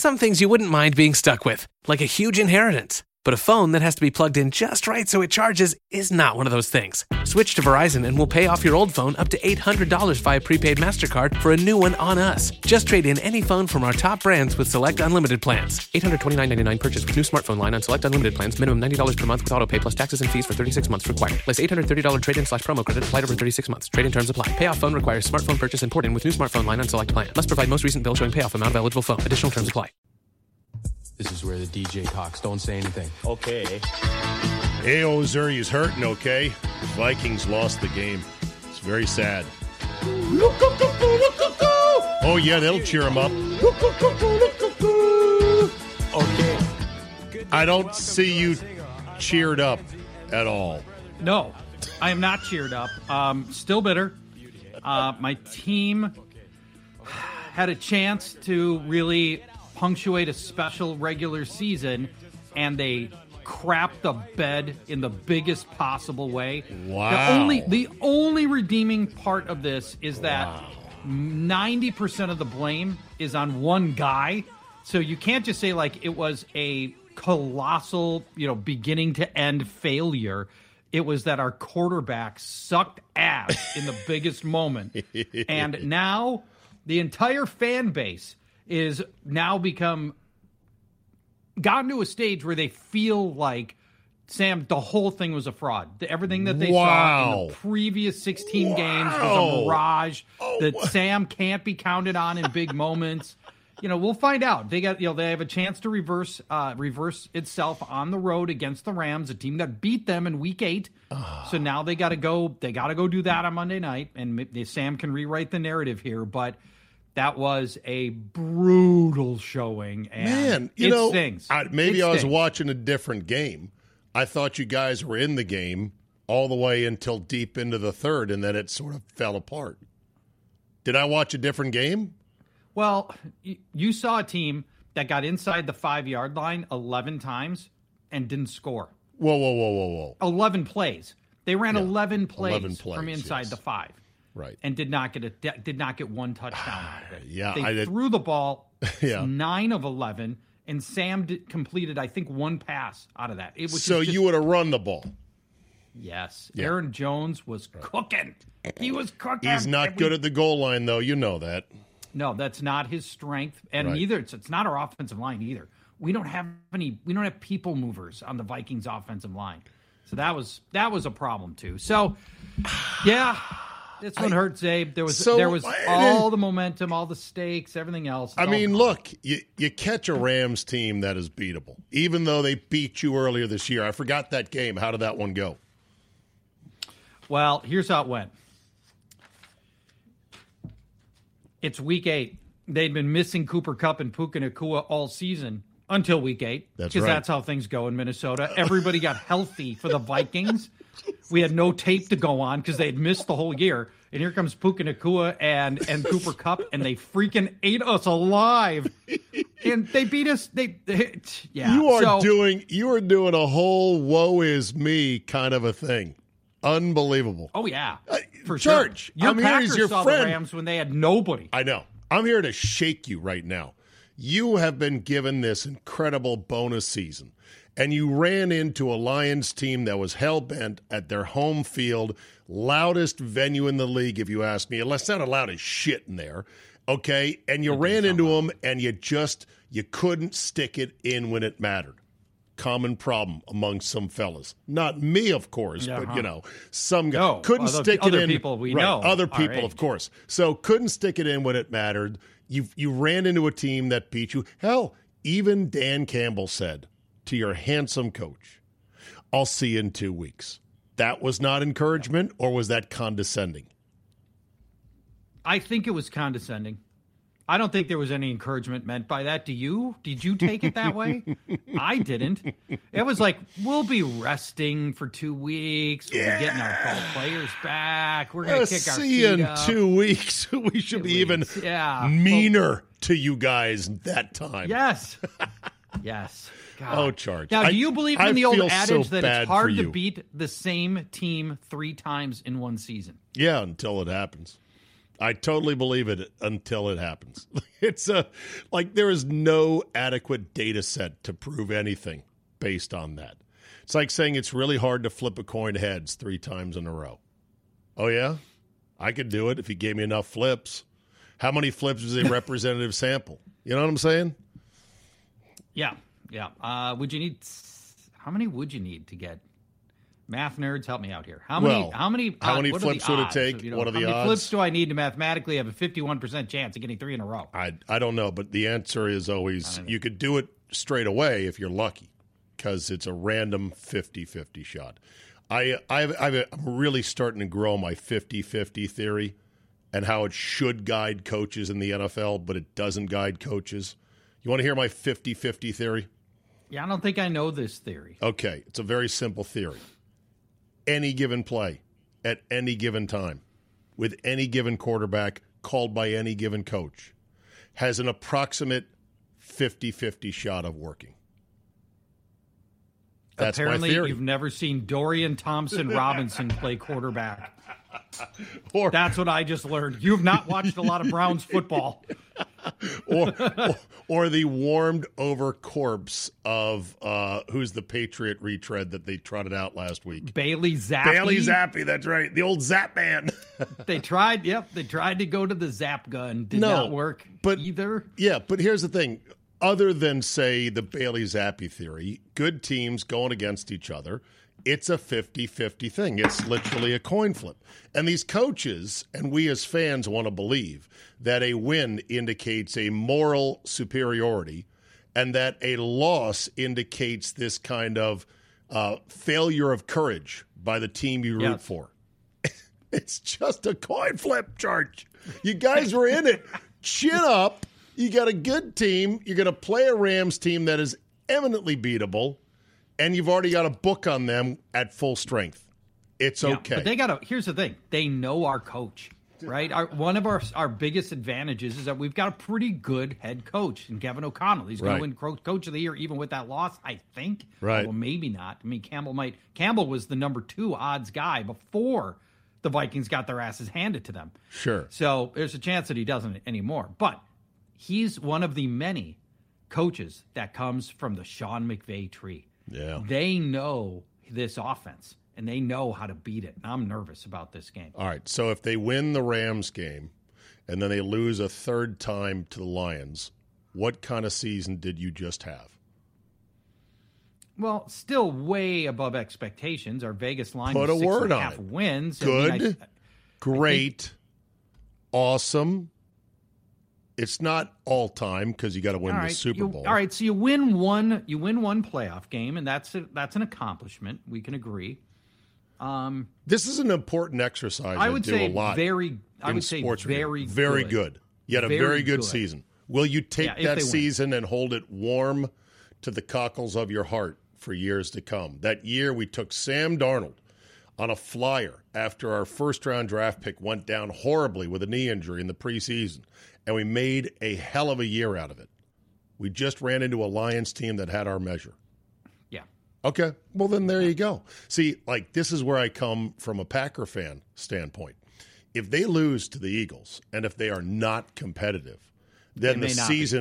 Some things you wouldn't mind being stuck with, like a huge inheritance. But a phone that has to be plugged in just right so it charges is not one of those things. Switch to Verizon and we'll pay off your old phone up to $800 via prepaid MasterCard for a new one on us. Just trade in any phone from our top brands with select unlimited plans. $829.99 purchase with new smartphone line on select unlimited plans. Minimum $90 per month with auto pay plus taxes and fees for 36 months required. Place $830 trade-in/promo credit applied over 36 months. Trade-in terms apply. Payoff phone requires smartphone purchase and port-in with new smartphone line on select plan. Must provide most recent bill showing payoff amount of eligible phone. Additional terms apply. This is where the DJ talks. Don't say anything. Okay. Ayo Zuri's hurting, okay? The Vikings lost the game. It's very sad. Oh, yeah, they'll cheer him up. Okay. I don't see you cheered up at all. No, I am not cheered up. Still bitter. My team had a chance to really punctuate a special regular season, and they crapped the bed in the biggest possible way. Wow. The only redeeming part of this is that 90% of the blame is on one guy. So you can't just say like it was a colossal, beginning to end failure. It was that our quarterback sucked ass in the biggest moment. And now the entire fan base is now gotten to a stage where they feel like, Sam, the whole thing was a fraud. Everything that they saw in the previous 16 games was a mirage. That Sam can't be counted on in big moments. We'll find out. They have a chance to reverse itself on the road against the Rams, a team that beat them in Week 8. So now they got to go do that on Monday night, and Sam can rewrite the narrative here, but that was a brutal showing. And it stings. Maybe I was watching a different game. I thought you guys were in the game all the way until deep into the third, and then it sort of fell apart. Did I watch a different game? Well, you saw a team that got inside the 5-yard line 11 times and didn't score. Whoa. 11 plays. They ran 11 plays from inside the 5. Right. And did not get one touchdown out of it. They threw the ball 9 of 11, and Sam completed, I think, one pass out of that. You would have run the ball. Yes. Yeah. Aaron Jones was cooking. He was cooking. He's not good at the goal line, though. You know that. No, that's not his strength, and neither it's not our offensive line either. We don't have people movers on the Vikings offensive line. So that was a problem too. So yeah. This one hurt, Zabe. There was all the momentum, all the stakes, everything else. Look, you catch a Rams team that is beatable, even though they beat you earlier this year. I forgot that game. How did that one go? Well, here's how it went. It's Week 8. They'd been missing Cooper Kupp and Puka Nacua all season until Week 8. Because that's how things go in Minnesota. Everybody got healthy for the Vikings. We had no tape to go on because they had missed the whole year. And here comes Puka Nacua and Cooper Kupp, and they freaking ate us alive. And they beat us. You are doing a whole woe is me kind of a thing. Unbelievable. Oh, yeah. For Church, sure. Packers saw friend. The Rams when they had nobody. I know. I'm here to shake you right now. You have been given this incredible bonus season, and you ran into a Lions team that was hell-bent at their home field, loudest venue in the league, if you ask me. It sounded loud as shit in there, okay? And you ran into them, and you couldn't stick it in when it mattered. Common problem among some fellas. Not me, of course, but, some guy couldn't stick it in. Other people we know. Other people, of course. So couldn't stick it in when it mattered. You ran into a team that beat you. Hell, even Dan Campbell said to your handsome coach, I'll see you in 2 weeks. That was not encouragement, or was that condescending? I think it was condescending. I don't think there was any encouragement meant by that. Do you? Did you take it that way? I didn't. It was like, we'll be resting for 2 weeks. We'll be getting our players back. We're going to kick our feet up. See you in 2 weeks. We should be even meaner to you guys that time. Yes. Yes. God. Oh, Charge. Now, do you believe in the old adage that it's hard to beat the same team 3 times in one season? Yeah, until it happens. I totally believe it until it happens. It's like there is no adequate data set to prove anything based on that. It's like saying it's really hard to flip a coin heads 3 times in a row. Oh, yeah? I could do it if you gave me enough flips. How many flips is a representative sample? You know what I'm saying? Yeah. Would you need? How many would you need to get? Math nerds, help me out here. How many flips would it take? What are the odds? How many flips do I need to mathematically have a 51% chance of getting 3 in a row? I don't know, but the answer is always you could do it straight away if you're lucky, because it's a random 50-50 shot. I'm really starting to grow my 50-50 theory and how it should guide coaches in the NFL, but it doesn't guide coaches. You want to hear my 50-50 theory? Yeah, I don't think I know this theory. Okay, it's a very simple theory. Any given play at any given time with any given quarterback called by any given coach has an approximate 50-50 shot of working. That's Apparently, my theory. You've never seen Dorian Thompson-Robinson play quarterback. That's what I just learned. You've not watched a lot of Browns football. or the warmed over corpse of who's the Patriot retread that they trotted out last week? Bailey Zappi. Bailey Zappi, that's right. The old Zap Man. They tried to go to the Zap gun. Did not work either. Yeah, but here's the thing. Other than, say, the Bailey Zappi theory, good teams going against each other, it's a 50-50 thing. It's literally a coin flip. And these coaches and we as fans want to believe that a win indicates a moral superiority and that a loss indicates this kind of failure of courage by the team you root for. It's just a coin flip, George. You guys were in it. Chin up. You got a good team. You're going to play a Rams team that is eminently beatable, and you've already got a book on them at full strength. It's okay. But here's the thing. They know our coach, right? One of our biggest advantages is that we've got a pretty good head coach in Kevin O'Connell. He's going to win Coach of the Year even with that loss, I think. Right. Well, maybe not. I mean, Campbell was the number 2 odds guy before the Vikings got their asses handed to them. Sure. So there's a chance that he doesn't anymore. But he's one of the many coaches that comes from the Sean McVay tree. Yeah. They know this offense, and they know how to beat it. And I'm nervous about this game. All right, so if they win the Rams game and then they lose a third time to the Lions, what kind of season did you just have? Well, still way above expectations. Our Vegas line Put was a word 6.5 on it. wins. Good, great, awesome. It's not all time because you got to win the Super Bowl. All right, so you win one playoff game, and that's an accomplishment. We can agree. This is an important exercise. I would say very good. You had a very good season. Will you take that season and hold it warm to the cockles of your heart for years to come? That year we took Sam Darnold on a flyer after our first-round draft pick went down horribly with a knee injury in the preseason, and we made a hell of a year out of it. We just ran into a Lions team that had our measure. Yeah. Okay, well, then there you go. See, like, this is where I come from a Packer fan standpoint. If they lose to the Eagles and if they are not competitive, then the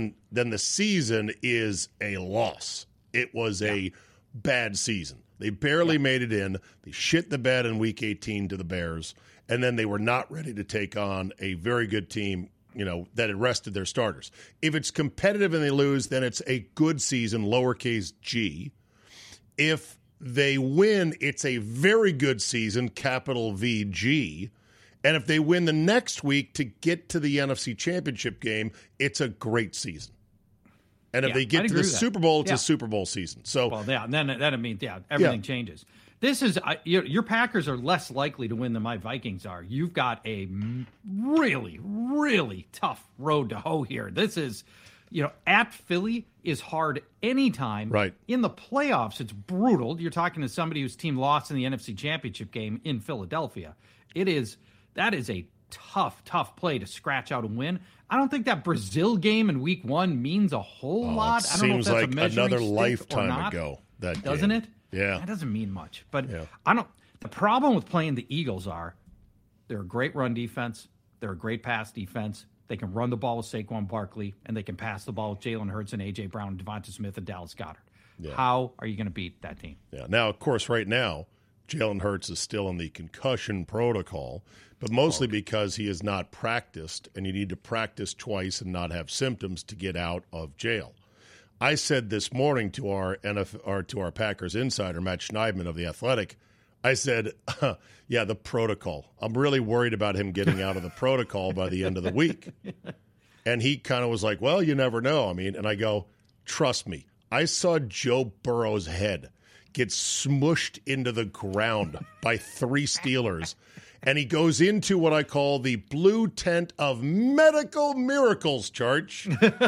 season is a loss. It was a bad season. They barely made it in. They shit the bed in Week 18 to the Bears, and then they were not ready to take on a very good team, that had rested their starters. If it's competitive and they lose, then it's a good season, lowercase g. If they win, it's a very good season, capital VG. And if they win the next week to get to the NFC Championship game, it's a great season. And if they get to the Super Bowl, it's a Super Bowl season. So, then everything changes. This is your Packers are less likely to win than my Vikings are. You've got a really, really tough road to hoe here. This is, at Philly is hard anytime. Right. In the playoffs, it's brutal. You're talking to somebody whose team lost in the NFC Championship game in Philadelphia. That is a tough play to scratch out and win. I don't think that Brazil game in Week 1 means a whole lot. I don't know if that's like a measuring another stick lifetime or not. ago. Doesn't it? Yeah. That doesn't mean much. But The problem with playing the Eagles they're a great run defense. They're a great pass defense. They can run the ball with Saquon Barkley, and they can pass the ball with Jalen Hurts and A.J. Brown, Devonta Smith, and Dallas Goedert. Yeah. How are you going to beat that team? Yeah. Now, of course, right now, Jalen Hurts is still in the concussion protocol, but mostly because he has not practiced, and you need to practice twice and not have symptoms to get out of jail. I said this morning to our Packers insider, Matt Schneidman of The Athletic, I said, yeah, the protocol. I'm really worried about him getting out of the protocol by the end of the week. And he kind of was like, well, you never know. I mean, and I go, trust me. I saw Joe Burrow's head get smushed into the ground by 3 Steelers. And he goes into what I call the blue tent of medical miracles, Church.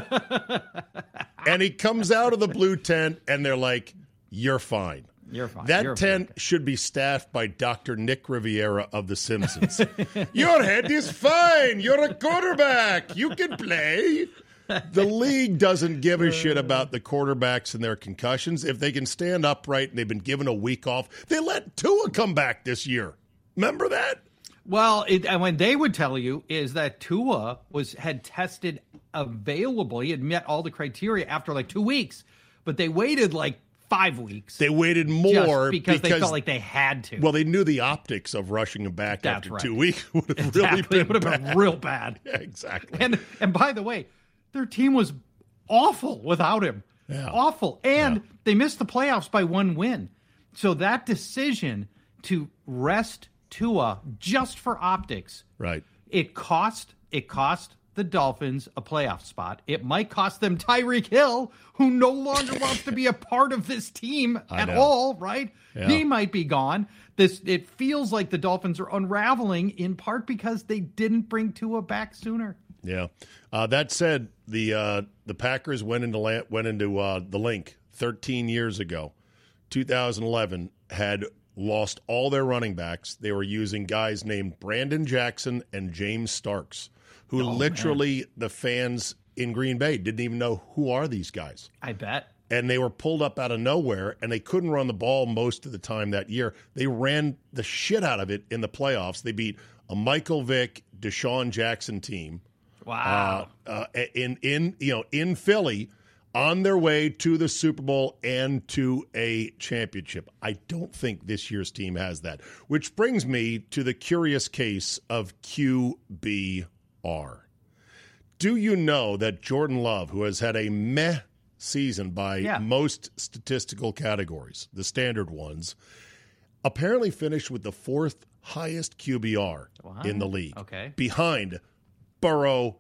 And he comes out of the blue tent, and they're like, you're fine. You're fine. That tent should be staffed by Dr. Nick Riviera of The Simpsons. Your head is fine. You're a quarterback. You can play. The league doesn't give a shit about the quarterbacks and their concussions. If they can stand upright and they've been given a week off, they let Tua come back this year. Remember that? Well, and when they would tell you is that Tua had tested available. He had met all the criteria after like 2 weeks, but they waited like 5 weeks. They waited more because they felt like they had to. Well, they knew the optics of rushing him back after 2 weeks would have been real bad. Yeah, exactly. And by the way, their team was awful without him. Yeah. Awful. And they missed the playoffs by 1 win. So that decision to rest Tua just for optics, right? It cost the Dolphins a playoff spot. It might cost them Tyreek Hill, who no longer wants to be a part of this team at all, right? Yeah. He might be gone. It feels like the Dolphins are unraveling in part because they didn't bring Tua back sooner. Yeah. That said, the Packers went into the Link 13 years ago. 2011 had lost all their running backs. They were using guys named Brandon Jackson and James Starks, who the fans in Green Bay didn't even know who are these guys. I bet. And they were pulled up out of nowhere, and they couldn't run the ball most of the time that year. They ran the shit out of it in the playoffs. They beat a Michael Vick, Deshaun Jackson team. Wow. In Philly, on their way to the Super Bowl and to a championship. I don't think this year's team has that. Which brings me to the curious case of QBR. Do you know that Jordan Love, who has had a meh season by most statistical categories, the standard ones, apparently finished with the 4th highest QBR in the league, behind Burrow,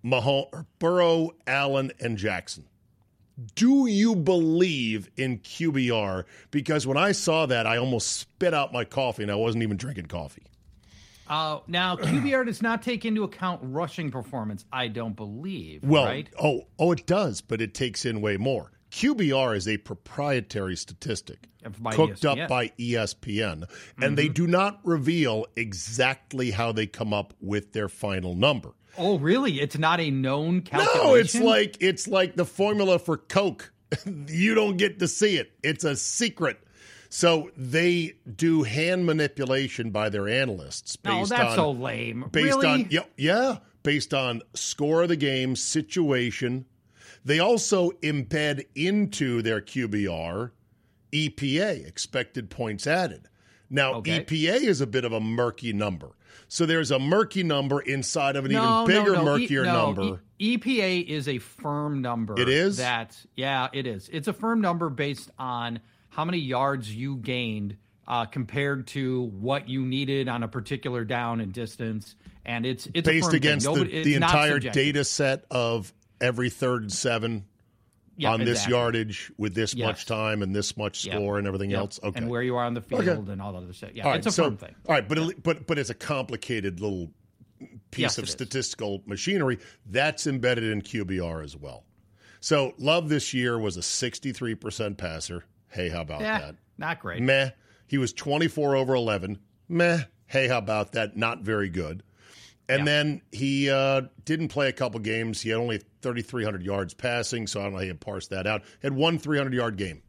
Allen, and Jackson. Do you believe in QBR? Because when I saw that, I almost spit out my coffee, and I wasn't even drinking coffee. Now, QBR does not take into account rushing performance, I don't believe, right? Oh, it does, but it takes in way more. QBR is a proprietary statistic cooked up by ESPN, and they do not reveal exactly how they come up with their final number. Oh, really? It's not a known calculation? No, it's like the formula for Coke. You don't get to see it. It's a secret. So they do hand manipulation by their analysts. That's so lame. Based on score of the game, situation. They also embed into their QBR EPA, expected points added. Now, EPA is a bit of a murky number. So there's a murky number inside of an even bigger, murkier number. EPA is a firm number. It is? It is. It's a firm number based on how many yards you gained compared to what you needed on a particular down and distance. And it's based against the entire data set of every 3rd and 7 on this yardage with this much time and this much score and everything else. Okay. And where you are on the field and all that other stuff. Yeah, it's a firm thing. All right, but it's a complicated little piece of statistical machinery that's embedded in QBR as well. So Love this year was a 63% passer. Hey, how about that? Not great. Meh. He was 24 over 11. Meh. Hey, how about that? Not very good. And then he didn't play a couple games. He had only 3,300 yards passing, so I don't know how you parse that out. Had one 300-yard game.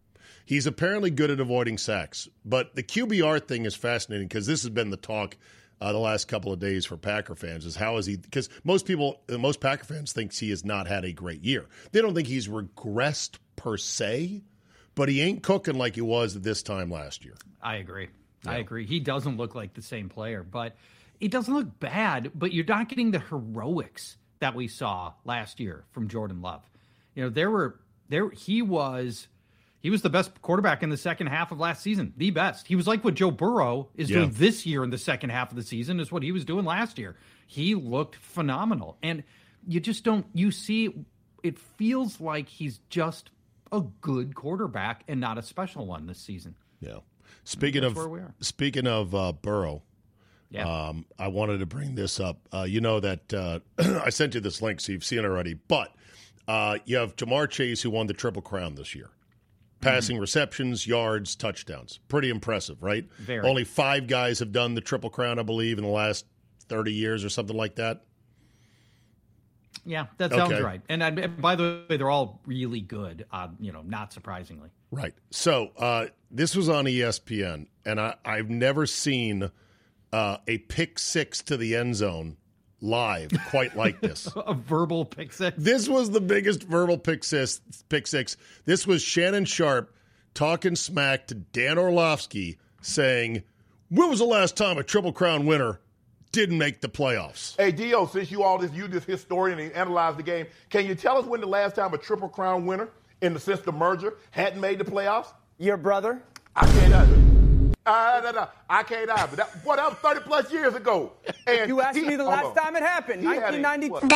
He's apparently good at avoiding sacks. But the QBR thing is fascinating because this has been the talk the last couple of days for Packer fans is how is he? Because most Packer fans think he has not had a great year. They don't think he's regressed per se, but he ain't cooking like he was at this time last year. I agree. Yeah. I agree. He doesn't look like the same player, but it doesn't look bad. But you're not getting the heroics that we saw last year from Jordan Love. You know, he was the best quarterback in the second half of last season, the best. He was like what Joe Burrow is doing this year in the second half of the season is what he was doing last year. He looked phenomenal. And you see, it feels like he's just a good quarterback and not a special one this season. Yeah. Speaking of Burrow, I wanted to bring this up. You know that I sent you this link, so you've seen it already. But you have Jamar Chase, who won the Triple Crown this year. Passing receptions, yards, touchdowns. Pretty impressive, right? Very. Only 5 guys have done the Triple Crown, I believe, in the last 30 years or something like that. Yeah, that sounds right. And by the way, they're all really good, not surprisingly. Right. So this was on ESPN, and I've never seen a pick six to the end zone live quite like this. A verbal pick six. This was the biggest verbal pick six. This was Shannon Sharpe talking smack to Dan Orlovsky saying, when was the last time a Triple Crown winner didn't make the playoffs? Hey, Dio, since you this historian and analyze the game, can you tell us when the last time a Triple Crown winner since the merger hadn't made the playoffs? Your brother? I can't either. I can't either. That was 30 plus years ago. And you asked me the last time it happened, 1992.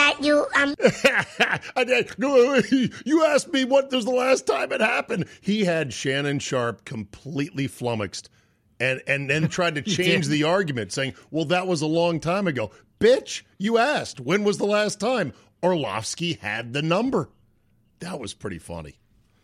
I did. You asked me what was the last time it happened. He had Shannon Sharpe completely flummoxed and then tried to change the argument, saying, well, that was a long time ago. Bitch, you asked. When was the last time? Orlovsky had the number. That was pretty funny.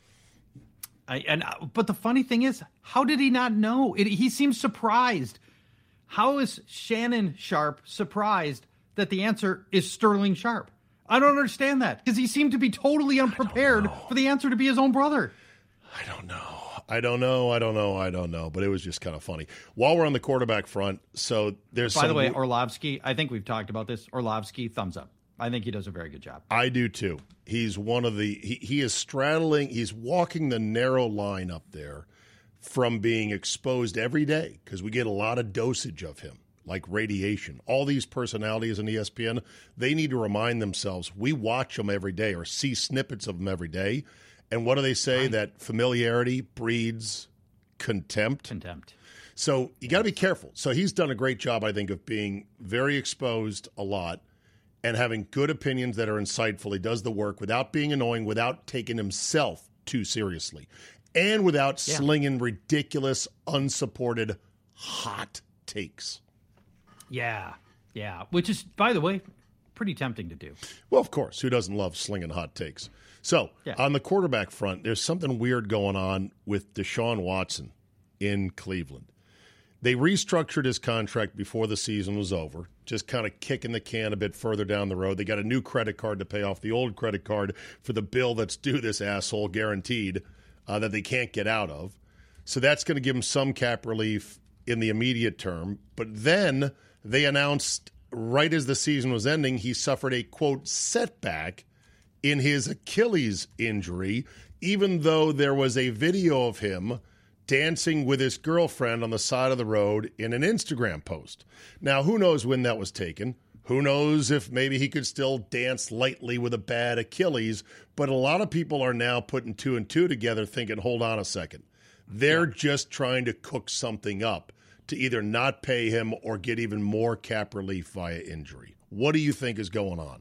But the funny thing is, how did he not know? He seems surprised. How is Shannon Sharpe surprised that the answer is Sterling Sharpe? I don't understand that because he seemed to be totally unprepared for the answer to be his own brother. I don't know. But it was just kind of funny. While we're on the quarterback front, so there's By the way, Orlovsky, I think we've talked about this. Orlovsky, thumbs up. I think he does a very good job. I do too. He's one of he is straddling, he's walking the narrow line up there from being exposed every day because we get a lot of dosage of him, like radiation. All these personalities on ESPN, they need to remind themselves we watch them every day or see snippets of them every day. And what do they say? Right. That familiarity breeds contempt. So you got to be careful. So he's done a great job, I think, of being very exposed a lot and having good opinions that are insightful. He does the work without being annoying, without taking himself too seriously, and without slinging ridiculous, unsupported, hot takes. Yeah. Which is, by the way, pretty tempting to do. Well, of course. Who doesn't love slinging hot takes? So, on the quarterback front, there's something weird going on with Deshaun Watson in Cleveland. They restructured his contract before the season was over, just kind of kicking the can a bit further down the road. They got a new credit card to pay off the old credit card for the bill that's due this asshole, guaranteed, that they can't get out of. So that's going to give him some cap relief in the immediate term. But then they announced right as the season was ending, he suffered a, quote, setback in his Achilles injury, even though there was a video of him dancing with his girlfriend on the side of the road in an Instagram post. Now, who knows when that was taken? Who knows if maybe he could still dance lightly with a bad Achilles? But a lot of people are now putting 2 and 2 together thinking, hold on a second. They're just trying to cook something up to either not pay him or get even more cap relief via injury. What do you think is going on?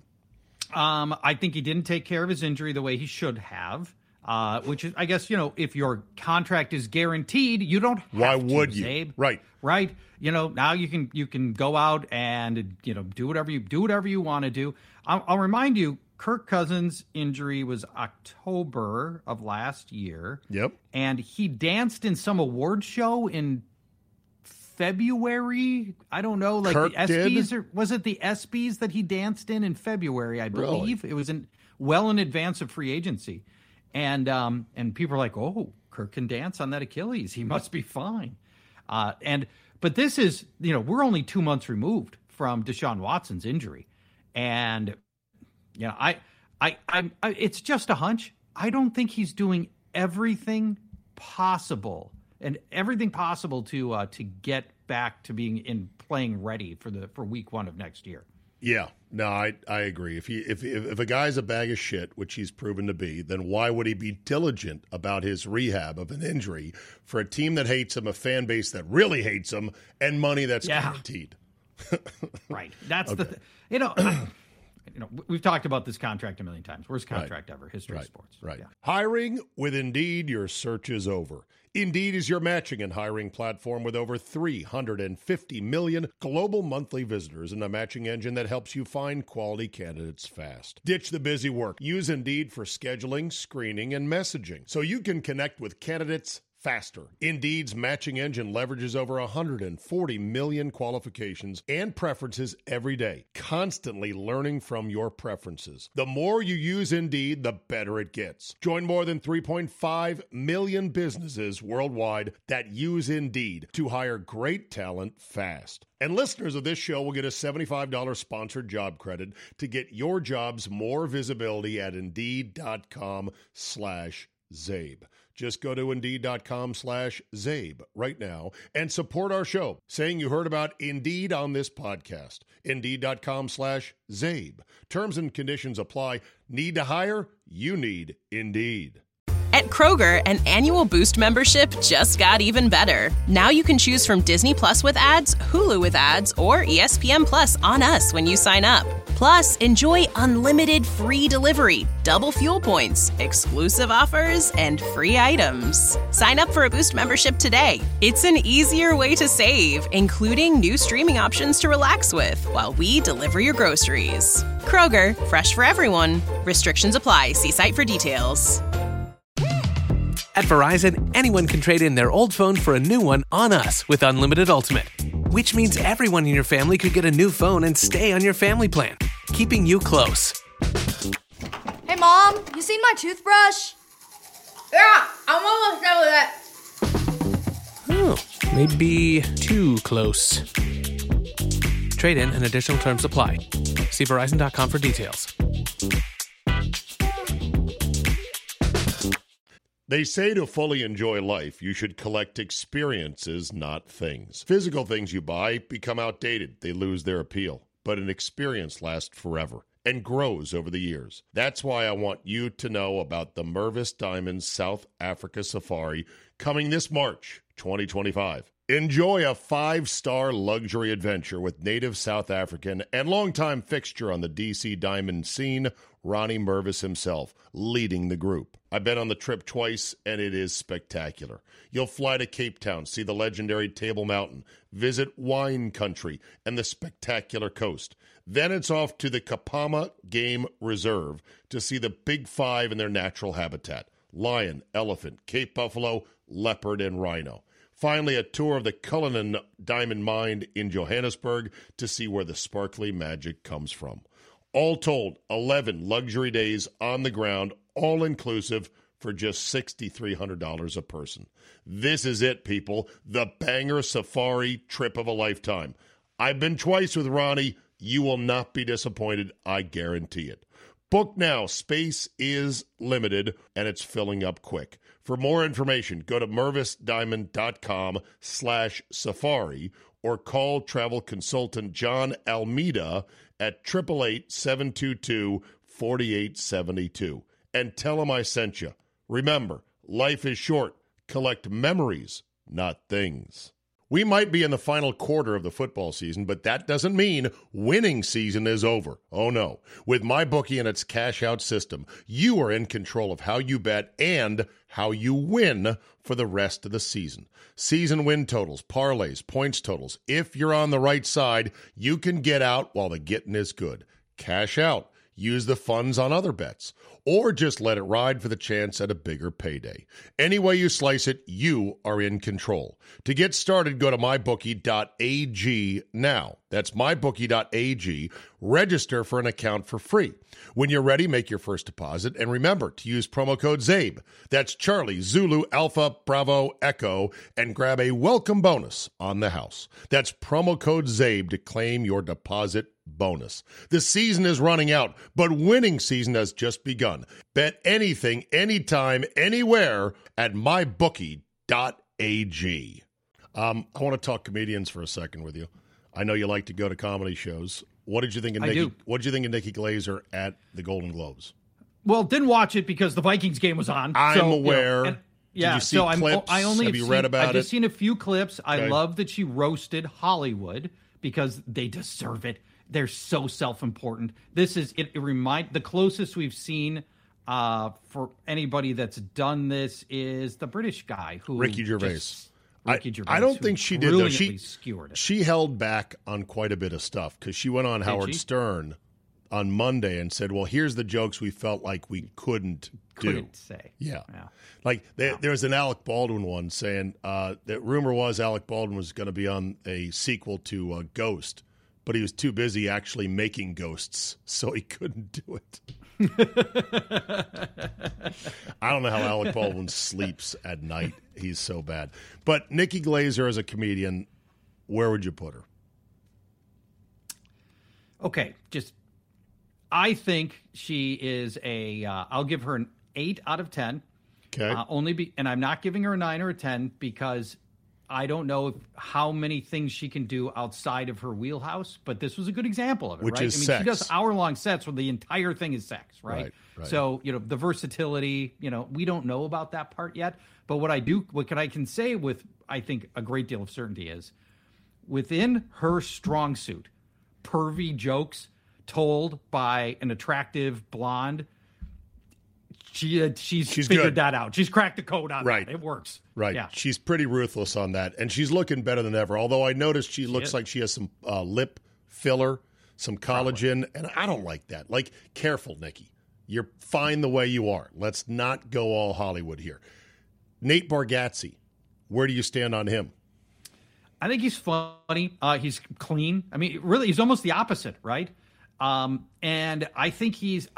I think he didn't take care of his injury the way he should have. Which is, I guess, if your contract is guaranteed, you don't have Why would you? Zabe. Right. Now you can go out and, do whatever you want to do. I'll remind you, Kirk Cousins' injury was October of last year. Yep. And he danced in some award show in February. I don't know, like Kirk the ESPYs, or was it the ESPYs that he danced in February, I believe. Really? It was well in advance of free agency. And people are like, oh, Kirk can dance on that Achilles. He must be fine. But this is, we're only 2 months removed from Deshaun Watson's injury. And, it's just a hunch. I don't think he's doing everything possible to get back to being playing ready for week 1 of next year. Yeah, no, I agree. If a guy's a bag of shit, which he's proven to be, then why would he be diligent about his rehab of an injury for a team that hates him, a fan base that really hates him, and money that's guaranteed? Right. That's okay. We've talked about this contract a million times. Worst contract ever, history of sports. Right. Yeah. Hiring with Indeed, your search is over. Indeed is your matching and hiring platform with over 350 million global monthly visitors and a matching engine that helps you find quality candidates fast. Ditch the busy work. Use Indeed for scheduling, screening, and messaging so you can connect with candidates faster. Indeed's matching engine leverages over 140 million qualifications and preferences every day, constantly learning from your preferences. The more you use Indeed, the better it gets. Join more than 3.5 million businesses worldwide that use Indeed to hire great talent fast. And listeners of this show will get a $75 sponsored job credit to get your jobs more visibility at Indeed.com/Zabe. Just go to Indeed.com/Zabe right now and support our show, saying you heard about Indeed on this podcast. Indeed.com/Zabe. Terms and conditions apply. Need to hire? You need Indeed. At Kroger, an annual Boost membership just got even better. Now you can choose from Disney Plus with ads, Hulu with ads, or ESPN Plus on us when you sign up. Plus, enjoy unlimited free delivery, double fuel points, exclusive offers, and free items. Sign up for a Boost membership today. It's an easier way to save, including new streaming options to relax with while we deliver your groceries. Kroger, fresh for everyone. Restrictions apply. See site for details. At Verizon, anyone can trade in their old phone for a new one on us with Unlimited Ultimate, which means everyone in your family could get a new phone and stay on your family plan, keeping you close. Hey, Mom, you seen my toothbrush? Yeah, I'm almost done with it. Oh, maybe too close. Trade in and additional terms apply. See Verizon.com for details. They say to fully enjoy life, you should collect experiences, not things. Physical things you buy become outdated. They lose their appeal. But an experience lasts forever and grows over the years. That's why I want you to know about the Mervis Diamonds South Africa Safari coming this March 2025. Enjoy a 5-star luxury adventure with native South African and longtime fixture on the DC Diamond scene, Ronnie Mervis himself, leading the group. I've been on the trip twice, and it is spectacular. You'll fly to Cape Town, see the legendary Table Mountain, visit wine country and the spectacular coast. Then it's off to the Kapama Game Reserve to see the Big Five in their natural habitat: lion, elephant, Cape buffalo, leopard, and rhino. Finally, a tour of the Cullinan Diamond Mine in Johannesburg to see where the sparkly magic comes from. All told, 11 luxury days on the ground, all-inclusive, for just $6,300 a person. This is it, people. The banger safari trip of a lifetime. I've been twice with Ronnie. You will not be disappointed. I guarantee it. Book now. Space is limited, and it's filling up quick. For more information, go to mervisdiamond.com/safari or call travel consultant John Almeida at 888-722-4872 and tell him I sent you. Remember, life is short. Collect memories, not things. We might be in the final quarter of the football season, but that doesn't mean winning season is over. Oh, no. With MyBookie and its cash-out system, you are in control of how you bet and how you win for the rest of the season. Season win totals, parlays, points totals. If you're on the right side, you can get out while the getting is good. Cash out. use the funds on other bets, or just let it ride for the chance at a bigger payday. Any way you slice it, you are in control. To get started, go to mybookie.ag now. That's mybookie.ag. Register for an account for free. When you're ready, make your first deposit, and remember to use promo code ZABE. That's Charlie, Zulu, Alpha, Bravo, Echo, and grab a welcome bonus on the house. That's promo code ZABE to claim your deposit bonus. The season is running out, but winning season has just begun. Bet anything, anytime, anywhere at mybookie.ag. I want to talk comedians for a second with you. I know you like to go to comedy shows. What did you think of Nikki? What did you think of Nikki Glaser at the Golden Globes? Well, didn't watch it because the Vikings game was on. I'm aware. Did you see clips? Have you read about it? I've just seen a few clips. Okay. I love that she roasted Hollywood because they deserve it. They're so self-important. This is it. The closest we've seen for anybody that's done this is the British guy who Ricky Gervais. I don't think she did, though. Skewered it. She held back on quite a bit of stuff because she went on Howard Stern on Monday and said, well, here's the jokes we felt like we couldn't say. Yeah. Like there was an Alec Baldwin one saying that rumor was Alec Baldwin was going to be on a sequel to Ghost, but he was too busy actually making ghosts, so he couldn't do it. I don't know how Alec Baldwin sleeps at night. He's so bad. But Nikki Glaser as a comedian, where would you put her? Okay, I think she is I'll give her an 8 out of 10. Okay. And I'm not giving her a 9 or a 10 because I don't know how many things she can do outside of her wheelhouse, but this was a good example of it, Which right? is sex. She does hour-long sets where the entire thing is sex, right? Right. So, the versatility, we don't know about that part yet. But what I can say with, I think, a great deal of certainty is within her strong suit, pervy jokes told by an attractive blonde, she's figured good. that out. She's cracked the code on that. It works. Right. Yeah. She's pretty ruthless on that. And she's looking better than ever. Although I noticed she looks like she has some lip filler, some collagen. And I don't like that. Like, careful, Nikki. You're fine the way you are. Let's not go all Hollywood here. Nate Bargatze, where do you stand on him? I think he's funny. He's clean. I mean, really, he's almost the opposite, right? And I think his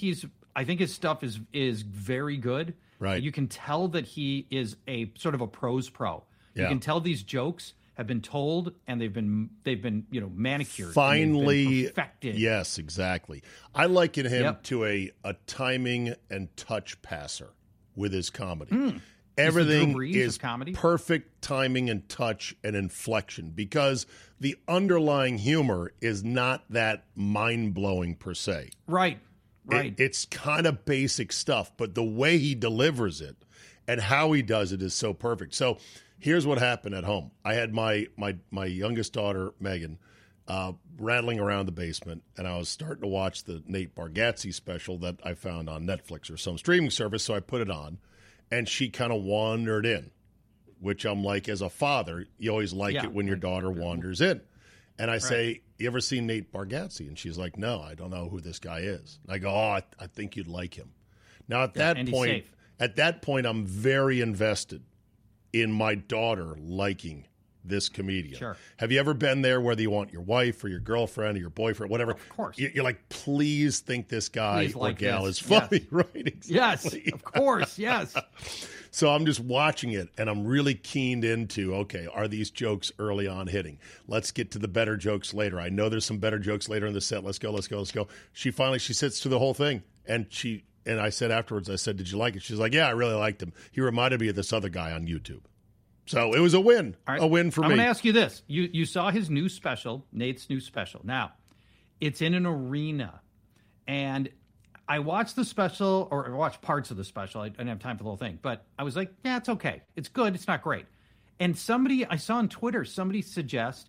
stuff is very good. Right. You can tell that he is a sort of a pro's pro. Yeah. You can tell these jokes have been told and they've been manicured. Finally perfected. Yes, exactly. I liken him to a timing and touch passer with his comedy. Everything is perfect timing and touch and inflection because the underlying humor is not that mind-blowing per se. Right. It's kind of basic stuff, but the way he delivers it and how he does it is so perfect. So here's what happened at home. I had my youngest daughter, Megan, rattling around the basement, and I was starting to watch the Nate Bargatze special that I found on Netflix or some streaming service, so I put it on. And she kind of wandered in, which I'm like, as a father, you always like it when your daughter wanders in. And I say, you ever seen Nate Bargatze? And she's like, no, I don't know who this guy is. And I go, I think you'd like him. Now, at that point, I'm very invested in my daughter liking this comedian. Sure. Have you ever been there whether you want your wife or your girlfriend or your boyfriend, whatever? Of course. You're like, please think this guy or gal is this. funny, right? Exactly. Yes, of course, yes. So I'm just watching it, and I'm really keened into, okay, are these jokes early on hitting? Let's get to the better jokes later. I know there's some better jokes later in the set. Let's go. She sits through the whole thing, and I said afterwards, I said, did you like it? She's like, yeah, I really liked him. He reminded me of this other guy on YouTube. So it was a win. Right. A win for me. I'm going to ask you this. You saw his new special, Nate's new special. Now, it's in an arena. And I watched the special, or I watched parts of the special. I didn't have time for the whole thing. But I was like, yeah, it's okay. It's good. It's not great. And I saw on Twitter, somebody suggest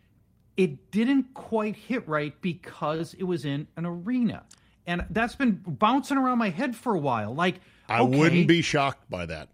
it didn't quite hit right because it was in an arena. And that's been bouncing around my head for a while. Like, I wouldn't be shocked by that.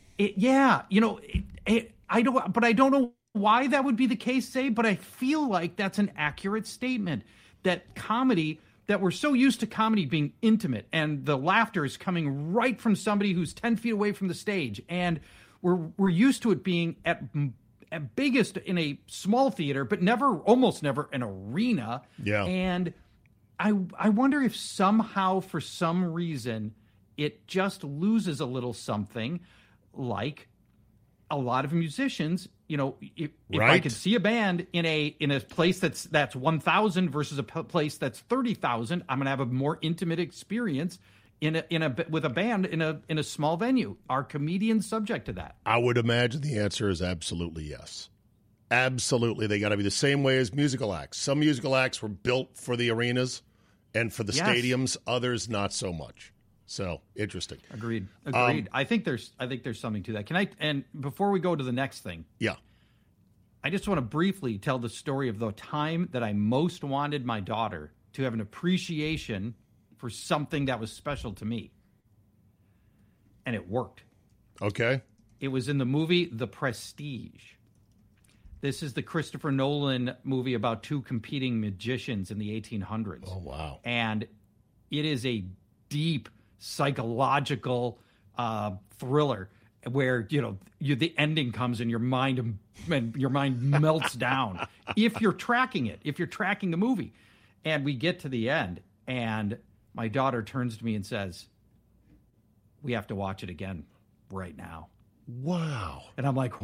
I don't know why that would be the case, but I feel like that's an accurate statement that comedy, that we're so used to comedy being intimate and the laughter is coming right from somebody who's 10 feet away from the stage. And we're used to it being at biggest in a small theater, but almost never an arena. Yeah. And I wonder if somehow, for some reason, it just loses a little something, like a lot of musicians. You know, if I could see a band in a place that's 1,000 versus a place that's 30,000, I'm going to have a more intimate experience with a band in a small venue. Are comedians subject to that? I would imagine the answer is absolutely yes. Absolutely. They got to be the same way as musical acts. Some musical acts were built for the arenas and for the stadiums, others not so much. So, interesting. Agreed. I think there's something to that. And before we go to the next thing. Yeah. I just want to briefly tell the story of the time that I most wanted my daughter to have an appreciation for something that was special to me. And it worked. Okay. It was in the movie The Prestige. This is the Christopher Nolan movie about two competing magicians in the 1800s. Oh, wow. And it is a deep psychological thriller where, the ending comes and your mind melts down. If you're tracking the movie. And we get to the end and my daughter turns to me and says, "We have to watch it again right now." Wow. And I'm like,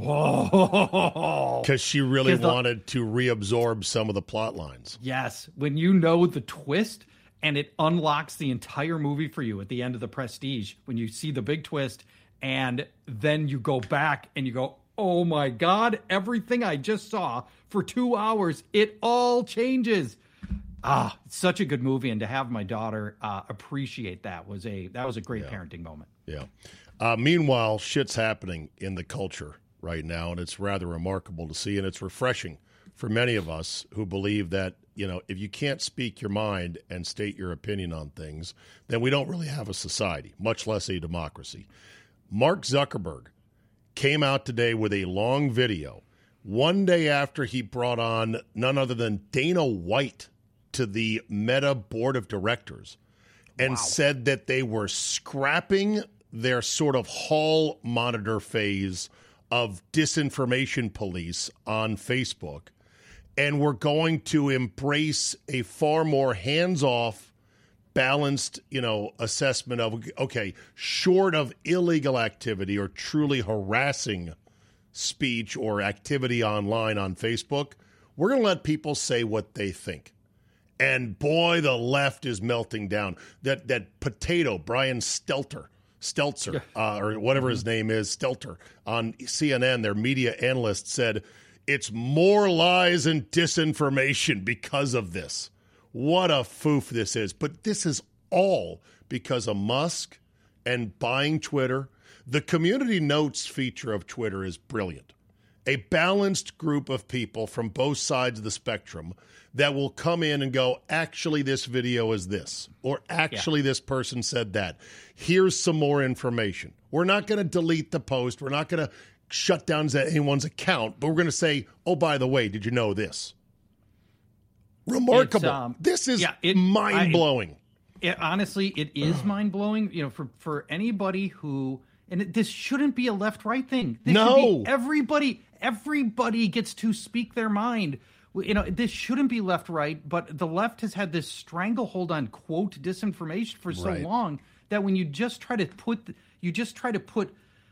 whoa. Because she really wanted to reabsorb some of the plot lines. Yes. When you know the twist and it unlocks the entire movie for you at the end of The Prestige, when you see the big twist and then you go back and you go, oh my God, everything I just saw for 2 hours, it all changes. It's such a good movie. And to have my daughter appreciate that was a great parenting moment. Yeah. Meanwhile, shit's happening in the culture right now, and it's rather remarkable to see, and it's refreshing for many of us who believe that, if you can't speak your mind and state your opinion on things, then we don't really have a society, much less a democracy. Mark Zuckerberg came out today with a long video, one day after he brought on none other than Dana White to the Meta board of directors and said that they were scrapping their sort of hall monitor phase of disinformation police on Facebook, and we're going to embrace a far more hands-off, balanced, assessment of, okay, short of illegal activity or truly harassing speech or activity online on Facebook, we're going to let people say what they think. And boy, the left is melting down. That potato, Brian Stelter, or whatever his name is, Stelter, on CNN, their media analyst said, it's more lies and disinformation because of this. What a foof this is. But this is all because of Musk and buying Twitter. The community notes feature of Twitter is brilliant. A balanced group of people from both sides of the spectrum that will come in and go, actually, this video is this, or actually, this person said that. Here's some more information. We're not going to delete the post. We're not going to shut down anyone's account, but we're going to say, oh, by the way, did you know this? Remarkable. This is mind-blowing. Honestly, it is mind-blowing. For anybody who, and this shouldn't be a left-right thing. This should be everybody gets to speak their mind. This shouldn't be left-right, but the left has had this stranglehold on quote disinformation for so long that when you just try to put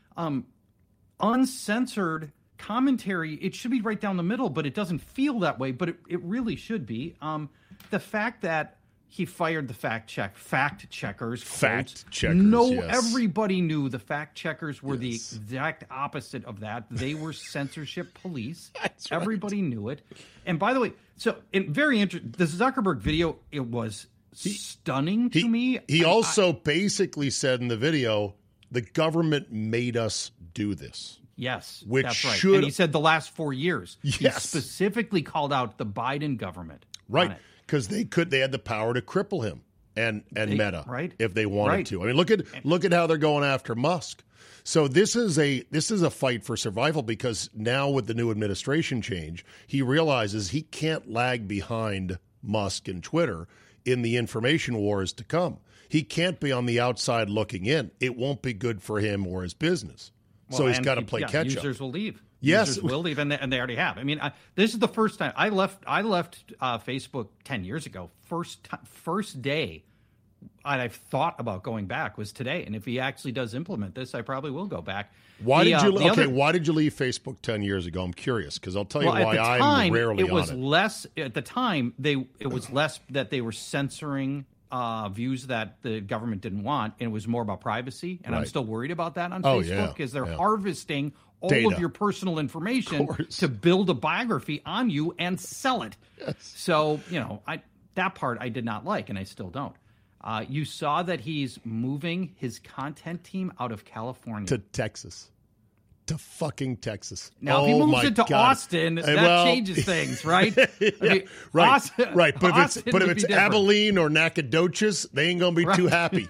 uncensored commentary, it should be right down the middle, but it doesn't feel that way. But it really should be. The fact that he fired the fact checkers. Everybody knew the fact checkers were the exact opposite of that. They were censorship police. Everybody knew it. And by the way, very interesting. The Zuckerberg video, it was stunning to me. He also basically said in the video, the government made us do this. Yes, which that's right. And he said the last 4 years. Yes. He specifically called out the Biden government. Right. Because they had the power to cripple him and Meta, if they wanted to. I mean, look at how they're going after Musk. So this is a fight for survival, because now with the new administration change, he realizes he can't lag behind Musk and Twitter in the information wars to come. He can't be on the outside looking in. It won't be good for him or his business. Well, so he's got to play catch-up. Users will leave. Yes. Users will leave, and they already have. I mean, this is the first time. I left Facebook 10 years ago. First day I've thought about going back was today. And if he actually does implement this, I probably will go back. Why did you leave Facebook 10 years ago? I'm curious, because I'll tell you why I'm rarely on it. Less at the time. It was less that they were censoring views that the government didn't want, and it was more about privacy. And I'm still worried about that on Facebook because they're harvesting all data of your personal information to build a biography on you and sell it. Yes. So, that part I did not like, and I still don't. You saw that he's moving his content team out of California. To Texas. To fucking Texas. Now, if he moves it to Austin, that changes things, right? Right. Austin, right. But if it's Abilene or Nacogdoches, they ain't going to be too happy.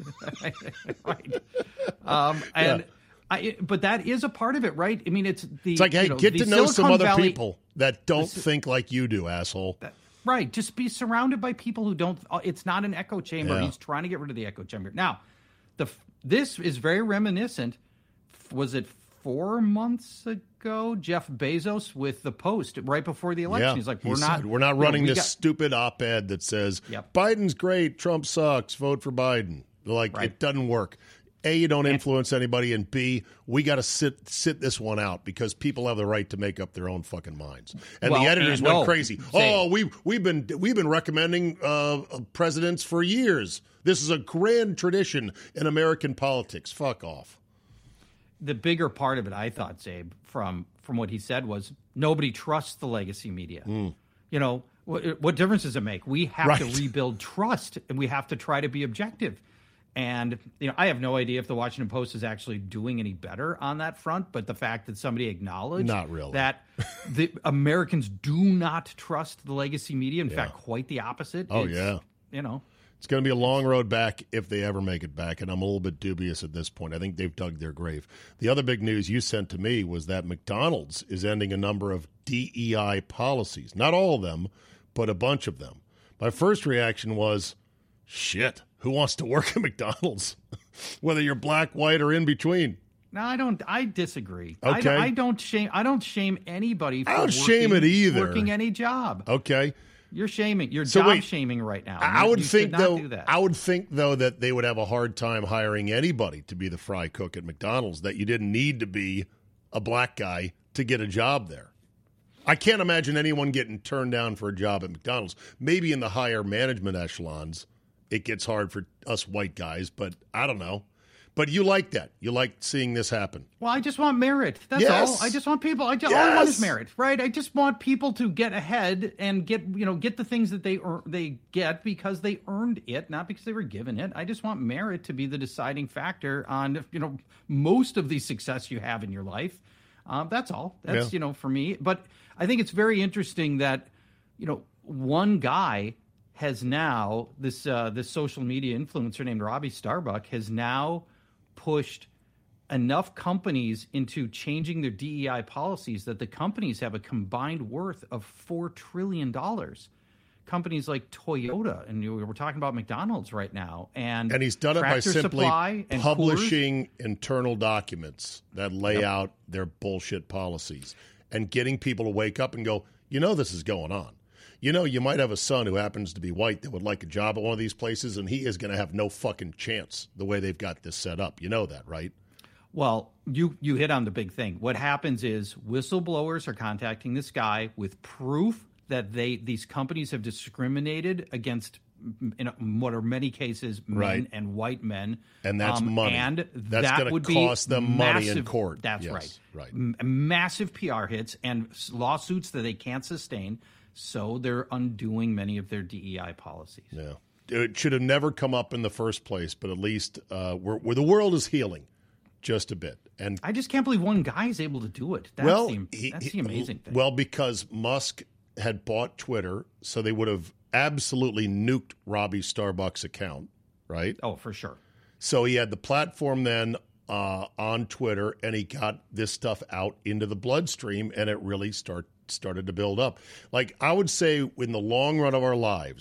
Right. But that is a part of it, right? I mean, it's like, hey, get to know some other people that don't think like you do, asshole. Right. Just be surrounded by people who don't. It's not an echo chamber. Yeah. He's trying to get rid of the echo chamber. Now, this is very reminiscent. Was it 4 months ago? Jeff Bezos with the Post right before the election. He's like, we're not running this stupid op-ed that says Biden's great, Trump sucks, vote for Biden. Like, it doesn't work. A, you don't influence anybody, and B, we got to sit this one out because people have the right to make up their own fucking minds. And the editors went crazy. We've been recommending presidents for years. This is a grand tradition in American politics. Fuck off. The bigger part of it, I thought, Zabe, from what he said was nobody trusts the legacy media. What difference does it make? We have to rebuild trust, and we have to try to be objective. And, I have no idea if the Washington Post is actually doing any better on that front, but the fact that somebody acknowledged that the Americans do not trust the legacy media, in fact, quite the opposite. It's going to be a long road back if they ever make it back, and I'm a little bit dubious at this point. I think they've dug their grave. The other big news you sent to me was that McDonald's is ending a number of DEI policies. Not all of them, but a bunch of them. My first reaction was, shit. Who wants to work at McDonald's, whether you're black, white, or in between? No, I don't. I disagree. Okay. I don't shame anybody for working any job. Okay. You're shaming. You're shaming right now. I would think though that they would have a hard time hiring anybody to be the fry cook at McDonald's. That you didn't need to be a black guy to get a job there. I can't imagine anyone getting turned down for a job at McDonald's. Maybe in the higher management echelons, it gets hard for us white guys, but I don't know. But you like that. You like seeing this happen. Well, I just want merit. That's all. I just want people. All I want is merit, right? I just want people to get ahead and get the things that they get because they earned it, not because they were given it. I just want merit to be the deciding factor on most of the success you have in your life. That's all. That's for me. But I think it's very interesting that one guy has now this social media influencer named Robbie Starbuck has now pushed enough companies into changing their DEI policies that the companies have a combined worth of $4 trillion. Companies like Toyota, and we're talking about McDonald's right now, and he's done it by simply publishing internal documents that lay out their bullshit policies and getting people to wake up and go, this is going on. You might have a son who happens to be white that would like a job at one of these places, and he is going to have no fucking chance the way they've got this set up. You know that, right? Well, you hit on the big thing. What happens is whistleblowers are contacting this guy with proof that these companies have discriminated against, in what are many cases, men and white men. And that's money. And that's going to cost them money in court. That's right. Massive PR hits and lawsuits that they can't sustain. So they're undoing many of their DEI policies. Yeah, it should have never come up in the first place, but at least where the world is healing just a bit. And I just can't believe one guy is able to do it. That's the amazing thing. Well, because Musk had bought Twitter, so they would have absolutely nuked Robbie Starbuck's account, right? Oh, for sure. So he had the platform then on Twitter, and he got this stuff out into the bloodstream, and it really started to build up. Like, I would say in the long run of our lives,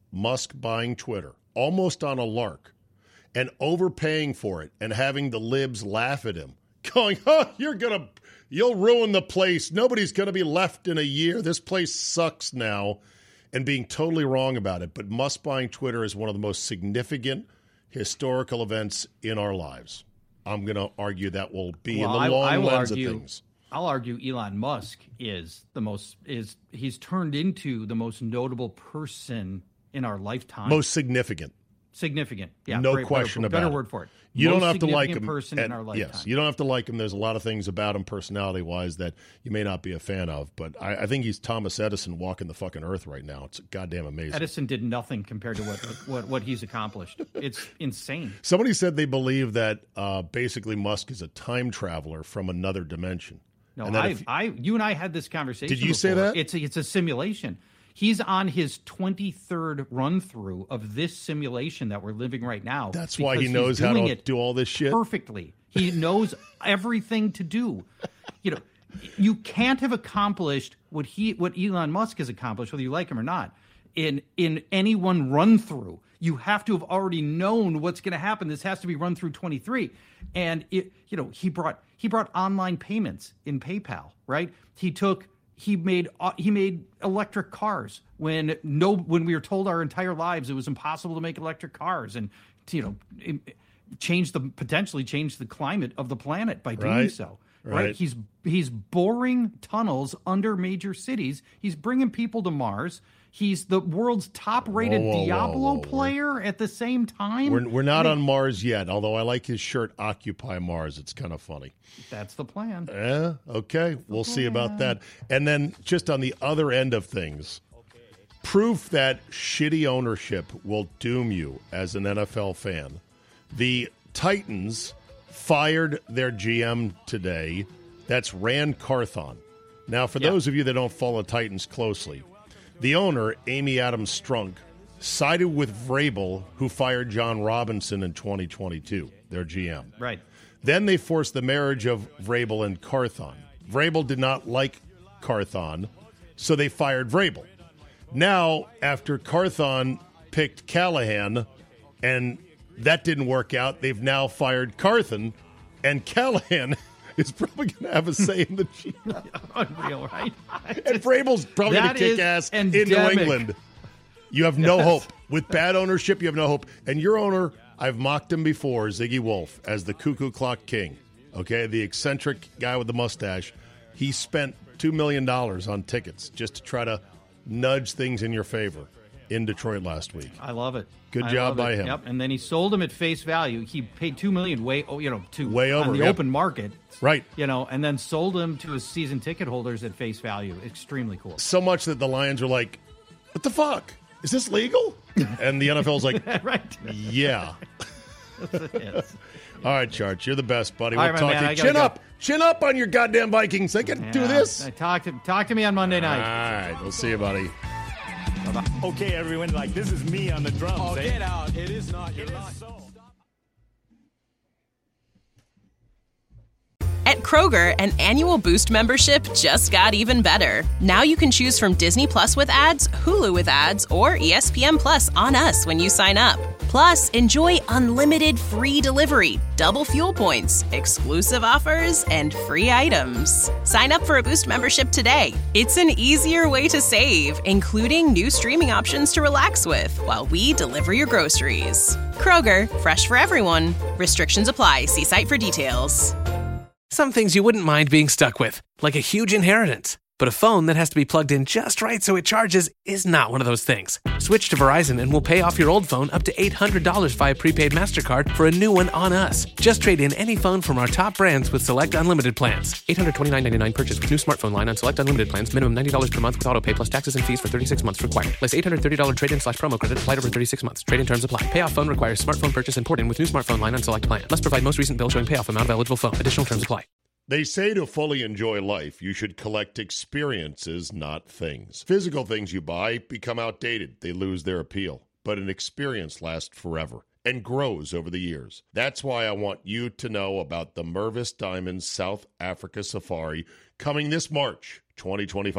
Musk buying Twitter, almost on a lark, and overpaying for it and having the libs laugh at him, going, oh, you'll ruin the place. Nobody's going to be left in a year. This place sucks now, and being totally wrong about it. But Musk buying Twitter is one of the most significant historical events in our lives. I'm going to argue that will be in the long lens of things. I'll argue Elon Musk he's turned into the most notable person in our lifetime. Most significant. Significant. Yeah. No question about it. Better word for it. You don't have to like him. Person in our lifetime. Yes, you don't have to like him. There's a lot of things about him personality-wise that you may not be a fan of, but I think he's Thomas Edison walking the fucking earth right now. It's goddamn amazing. Edison did nothing compared to what he's accomplished. It's insane. Somebody said they believe that basically Musk is a time traveler from another dimension. No, you and I had this conversation. Did you say that? It's a simulation. He's on his 23rd run-through of this simulation that we're living right now. That's why he knows how to do all this shit? Perfectly. He knows everything to do. You know, you can't have accomplished what Elon Musk has accomplished, whether you like him or not, in any one run-through. You have to have already known what's going to happen. This has to be run through 23. And he brought online payments in PayPal, right? He made electric cars when we were told our entire lives it was impossible to make electric cars, and potentially change the climate of the planet by doing so. Right? He's boring tunnels under major cities. He's bringing people to Mars. He's the world's top-rated Diablo player at the same time. We're not on Mars yet, although I like his shirt, Occupy Mars. It's kind of funny. That's the plan. Yeah, okay. We'll see about that. And then just on the other end of things, proof that shitty ownership will doom you as an NFL fan. The Titans fired their GM today. That's Rand Carthon. Now, for those of you that don't follow Titans closely, the owner, Amy Adams Strunk, sided with Vrabel, who fired John Robinson in 2022, their GM. Right. Then they forced the marriage of Vrabel and Carthon. Vrabel did not like Carthon, so they fired Vrabel. Now, after Carthon picked Callahan, and that didn't work out, they've now fired Carthon, and Callahan is probably going to have a say in the GM. Unreal, right? And Vrabel's probably going to kick ass in New England. You have no hope. With bad ownership, you have no hope. And your owner, I've mocked him before, Ziggy Wolf, as the cuckoo clock king. Okay, the eccentric guy with the mustache. He spent $2 million on tickets just to try to nudge things in your favor in Detroit last week. I love it. Good job by him. Yep, and then he sold him at face value. He paid $2 million way over on the open market, right? And then sold him to his season ticket holders at face value. Extremely cool. So much that the Lions are like, "What the fuck? Is this legal?" And the NFL's like, "Right, yeah." Yes. All right, Charts, you're the best, buddy. All We'll right, talk man, to you. Chin up on your goddamn Vikings. They can do this. Talk to me on Monday night. All right, we'll see you, buddy. Okay, everyone, this is me on the drums. Oh, get out. It is not. You're not. At Kroger, an annual Boost membership just got even better. Now you can choose from Disney Plus with ads, Hulu with ads, or ESPN Plus on us when you sign up. Plus, enjoy unlimited free delivery, double fuel points, exclusive offers, and free items. Sign up for a Boost membership today. It's an easier way to save, including new streaming options to relax with while we deliver your groceries. Kroger, fresh for everyone. Restrictions apply. See site for details. Some things you wouldn't mind being stuck with, like a huge inheritance. But a phone that has to be plugged in just right so it charges is not one of those things. Switch to Verizon and we'll pay off your old phone up to $800 via prepaid MasterCard for a new one on us. Just trade in any phone from our top brands with select unlimited plans. $829.99 purchase with new smartphone line on select unlimited plans. Minimum $90 per month with auto pay plus taxes and fees for 36 months required. Less $830 trade-in/promo credit applied over 36 months. Trade-in terms apply. Payoff phone requires smartphone purchase and port in with new smartphone line on select plan. Must provide most recent bill showing payoff amount of eligible phone. Additional terms apply. They say to fully enjoy life, you should collect experiences, not things. Physical things you buy become outdated. They lose their appeal. But an experience lasts forever and grows over the years. That's why I want you to know about the Mervis Diamonds South Africa Safari coming this March 2025.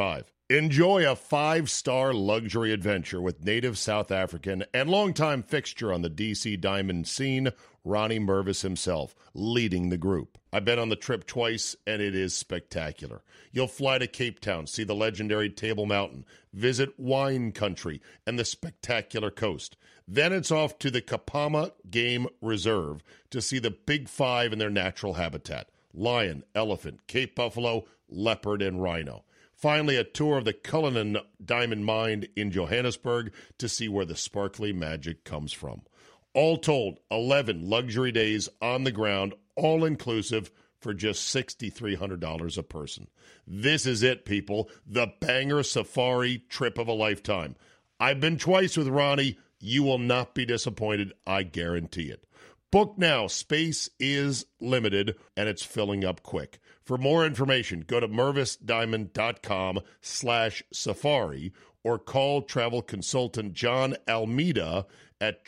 Enjoy a 5-star luxury adventure with native South African and longtime fixture on the DC Diamond scene, Ronnie Mervis himself, leading the group. I've been on the trip twice, and it is spectacular. You'll fly to Cape Town, see the legendary Table Mountain, visit wine country and the spectacular coast. Then it's off to the Kapama Game Reserve to see the Big Five in their natural habitat: lion, elephant, Cape buffalo, leopard, and rhino. Finally, a tour of the Cullinan Diamond Mine in Johannesburg to see where the sparkly magic comes from. All told, 11 luxury days on the ground, all-inclusive, for just $6,300 a person. This is it, people. The banger safari trip of a lifetime. I've been twice with Ronnie. You will not be disappointed. I guarantee it. Book now. Space is limited, and it's filling up quick. For more information, go to mervisdiamond.com/safari or call travel consultant John Almeida at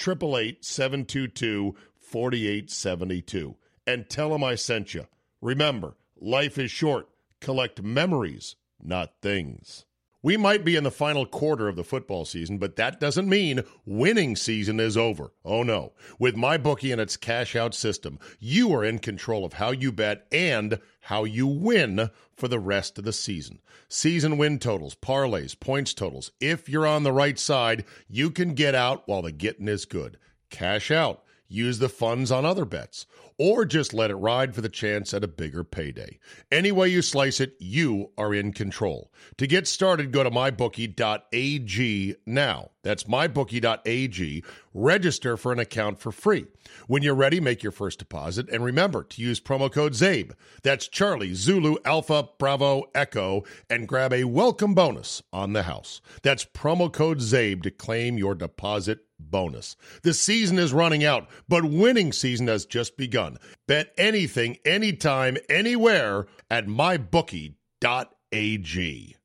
888-722-4872 and tell him I sent you. Remember, life is short. Collect memories, not things. We might be in the final quarter of the football season, but that doesn't mean winning season is over. Oh, no. With MyBookie and its cash-out system, you are in control of how you bet and how you win for the rest of the season. Season win totals, parlays, points totals. If you're on the right side, you can get out while the getting is good. Cash out. Use the funds on other bets, or just let it ride for the chance at a bigger payday. Any way you slice it, you are in control. To get started, go to mybookie.ag now. That's mybookie.ag. Register for an account for free. When you're ready, make your first deposit, and remember to use promo code ZABE. That's Charlie, Zulu, Alpha, Bravo, Echo, and grab a welcome bonus on the house. That's promo code ZABE to claim your deposit bonus. The season is running out, but winning season has just begun. Bet anything, anytime, anywhere at mybookie.ag.